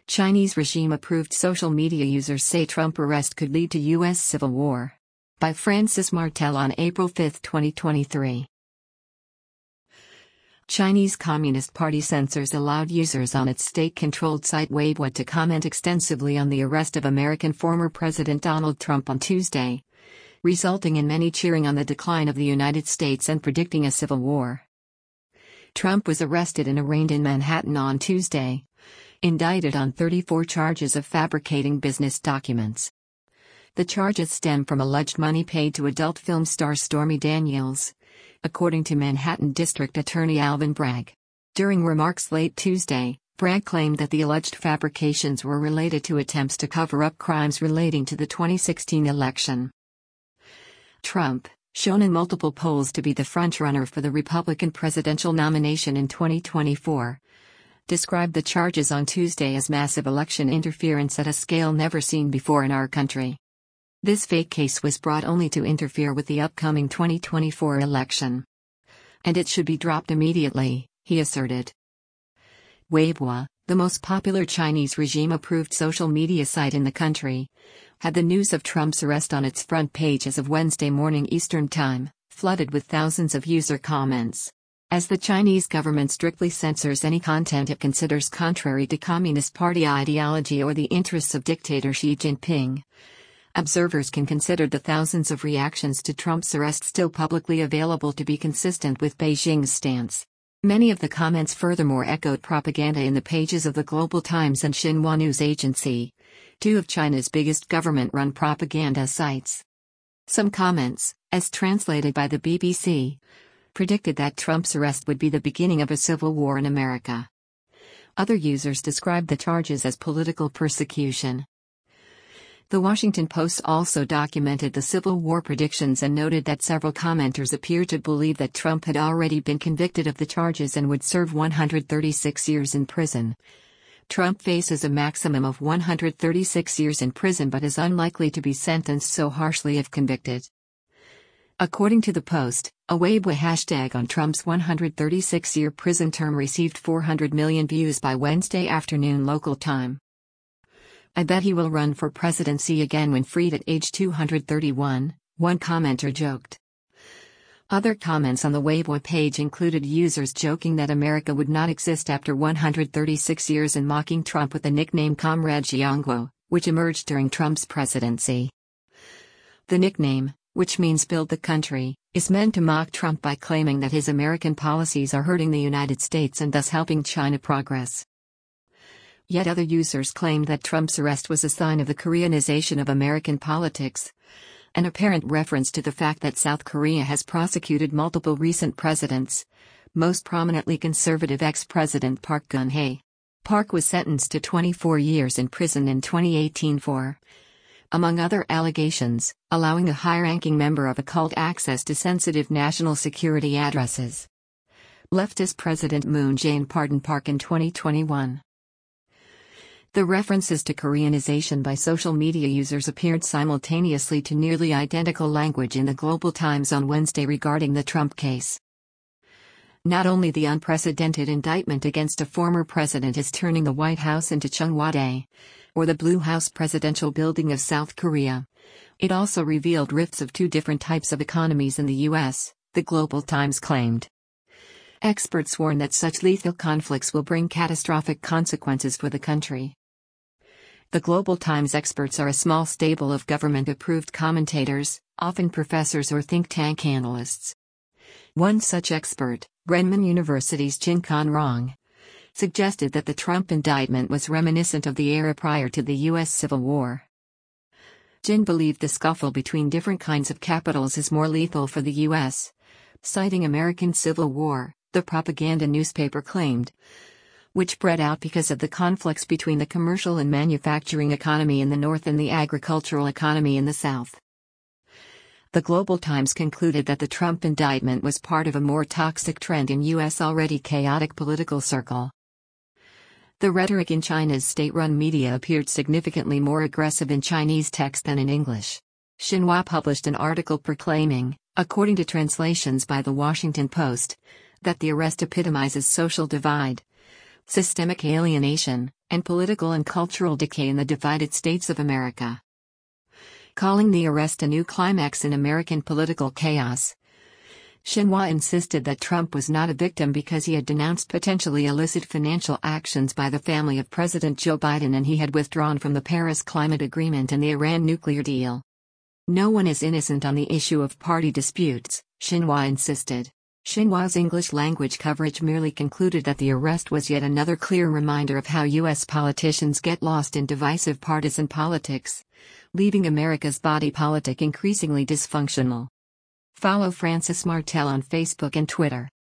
Chinese regime-approved social media users say Trump arrest could lead to U.S. civil war. By Francis Martel on April 5, 2023. Chinese Communist Party censors allowed users on its state-controlled site Weibo to comment extensively on the arrest of American former President Donald Trump on Tuesday, resulting in many cheering on the decline of the United States and predicting a civil war. Trump was arrested and arraigned in Manhattan on Tuesday, indicted on 34 charges of fabricating business documents. The charges stem from alleged money paid to adult film star Stormy Daniels, according to Manhattan District Attorney Alvin Bragg. During remarks late Tuesday, Bragg claimed that the alleged fabrications were related to attempts to cover up crimes relating to the 2016 election. Trump, shown in multiple polls to be the frontrunner for the Republican presidential nomination in 2024, described the charges on Tuesday as massive election interference at a scale never seen before in our country. This fake case was brought only to interfere with the upcoming 2024 election. And it should be dropped immediately, he asserted. Weibo, the most popular Chinese regime-approved social media site in the country, had the news of Trump's arrest on its front page as of Wednesday morning Eastern Time, flooded with thousands of user comments. As the Chinese government strictly censors any content it considers contrary to Communist Party ideology or the interests of dictator Xi Jinping, observers can consider the thousands of reactions to Trump's arrest still publicly available to be consistent with Beijing's stance. Many of the comments furthermore echoed propaganda in the pages of the Global Times and Xinhua News Agency, two of China's biggest government-run propaganda sites. Some comments, as translated by the BBC, predicted that Trump's arrest would be the beginning of a civil war in America. Other users described the charges as political persecution. The Washington Post also documented the Civil War predictions and noted that several commenters appeared to believe that Trump had already been convicted of the charges and would serve 136 years in prison. Trump faces a maximum of 136 years in prison but is unlikely to be sentenced so harshly if convicted. According to the Post, a Weibo hashtag on Trump's 136-year prison term received 400 million views by Wednesday afternoon local time. "I bet he will run for presidency again when freed at age 231, one commenter joked. Other comments on the Weibo page included users joking that America would not exist after 136 years and mocking Trump with the nickname Comrade Jiangguo, which emerged during Trump's presidency. The nickname, which means build the country, is meant to mock Trump by claiming that his American policies are hurting the United States and thus helping China progress. Yet other users claimed that Trump's arrest was a sign of the Koreanization of American politics, an apparent reference to the fact that South Korea has prosecuted multiple recent presidents, most prominently conservative ex-president Park Geun-hye. Park was sentenced to 24 years in prison in 2018 for, among other allegations, allowing a high-ranking member of a cult access to sensitive national security addresses. Leftist President Moon Jae-in pardoned Park in 2021. The references to Koreanization by social media users appeared simultaneously to nearly identical language in the Global Times on Wednesday regarding the Trump case. Not only the unprecedented indictment against a former president is turning the White House into Cheongwadae, or the Blue House presidential building of South Korea, it also revealed rifts of two different types of economies in the U.S., the Global Times claimed. Experts warn that such lethal conflicts will bring catastrophic consequences for the country. The Global Times experts are a small stable of government-approved commentators, often professors or think tank analysts. One such expert, Renmin University's Jin-Kan Rong, suggested that the Trump indictment was reminiscent of the era prior to the U.S. Civil War. Jin believed the scuffle between different kinds of capitals is more lethal for the U.S., citing American Civil War, the propaganda newspaper claimed, which bred out because of the conflicts between the commercial and manufacturing economy in the North and the agricultural economy in the South. The Global Times concluded that the Trump indictment was part of a more toxic trend in U.S. already chaotic political circle. The rhetoric in China's state-run media appeared significantly more aggressive in Chinese text than in English. Xinhua published an article proclaiming, according to translations by The Washington Post, that the arrest epitomizes social divide, systemic alienation, and political and cultural decay in the divided states of America. Calling the arrest a new climax in American political chaos, Xinhua insisted that Trump was not a victim because he had denounced potentially illicit financial actions by the family of President Joe Biden and he had withdrawn from the Paris Climate Agreement and the Iran nuclear deal. No one is innocent on the issue of party disputes, Xinhua insisted. Xinhua's English language coverage merely concluded that the arrest was yet another clear reminder of how U.S. politicians get lost in divisive partisan politics, leaving America's body politic increasingly dysfunctional. Follow Francis Martel on Facebook and Twitter.